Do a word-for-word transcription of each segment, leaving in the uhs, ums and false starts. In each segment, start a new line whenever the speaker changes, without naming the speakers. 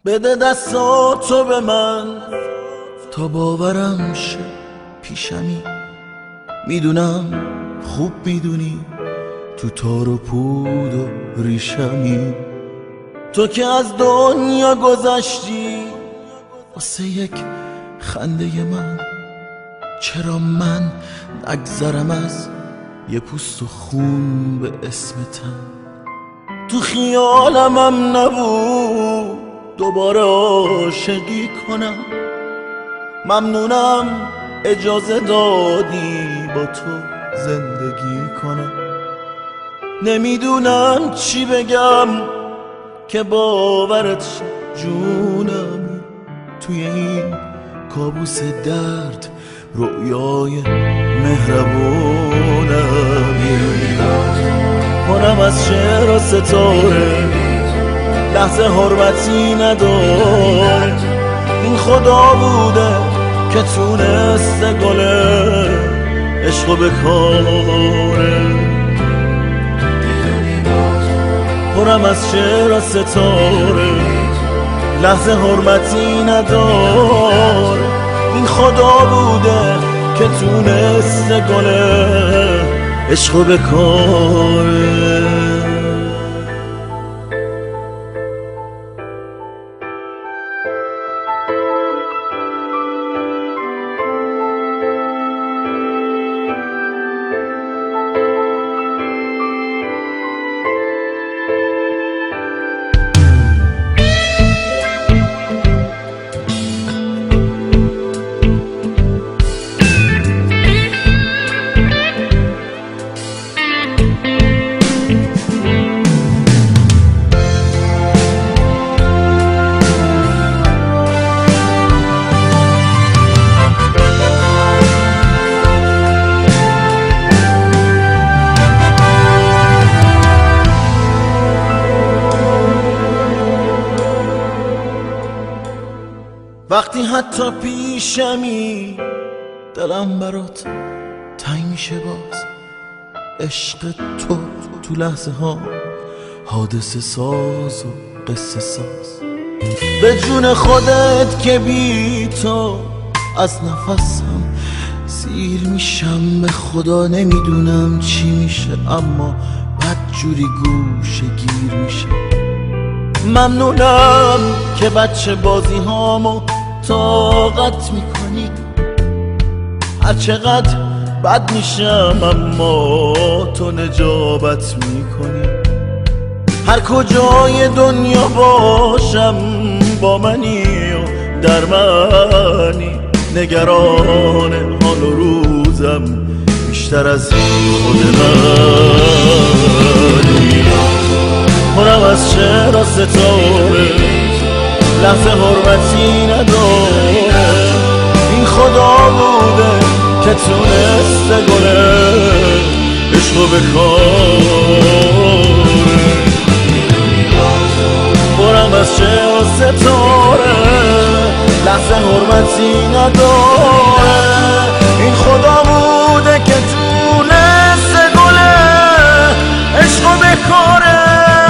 بده دستاتو به من تا باورم شه پیشمی. میدونم خوب میدونی تو تار و پود و ریشمی. تو که از دنیا گذشتی واسه یک خنده من، چرا من نگذرم از یه پوست و خون به اسم تن؟ تو خیالمم نبود دوباره عاشقی کنم. ممنونم اجازه دادی با تو زندگی کنم. نمیدونم چی بگم که باورت شه جونم. توی این کابوس درد رؤیای مهربونم. پرم از شعر و ستاره، لحظه حرمتی نداره. این خدا بوده که تونسته گل عشقو بکاره. پرم از شعر و ستاره، لحظه حرمتی نداره. این خدا بوده که تونسته گل عشقو بکاره. وقتی حتی پیشمی دلم برات تنگ میشه باز. عشق تو تو لحظه ها حادثه ساز و قصه ساز. به جون خودت که بی تو از نفسم سیر میشم. به خدا نمیدونم چی میشه اما بدجوری گوشه گیر میشه. ممنونم که بچه بازی هامو طاقت میکنی. هر چقدر بد میشم اما تو نجابت میکنی. هر کجای دنیا باشم با منی و در منی. نگران حال و روزم بیشتر از خود منی. پرم از شعر و ستاره، لحظه حرمتی نداره. این خدا بوده که تونسته گل عشقو بکاره. پرم از شعر و ستاره، لحظه حرمتی نداره. این خدا بوده که تونسته گل عشقو بکاره.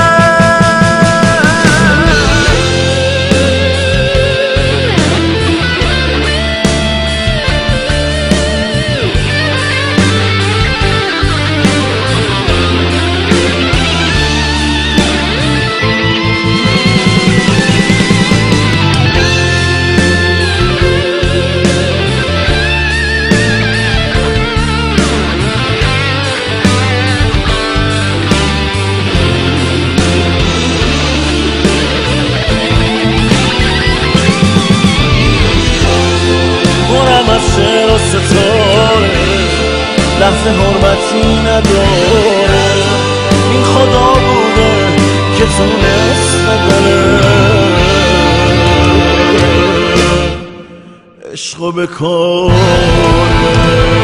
شعر و ستاره، لحظه حرمتی نداره. این خدا بوده که تونسته گل عشقو بکاره.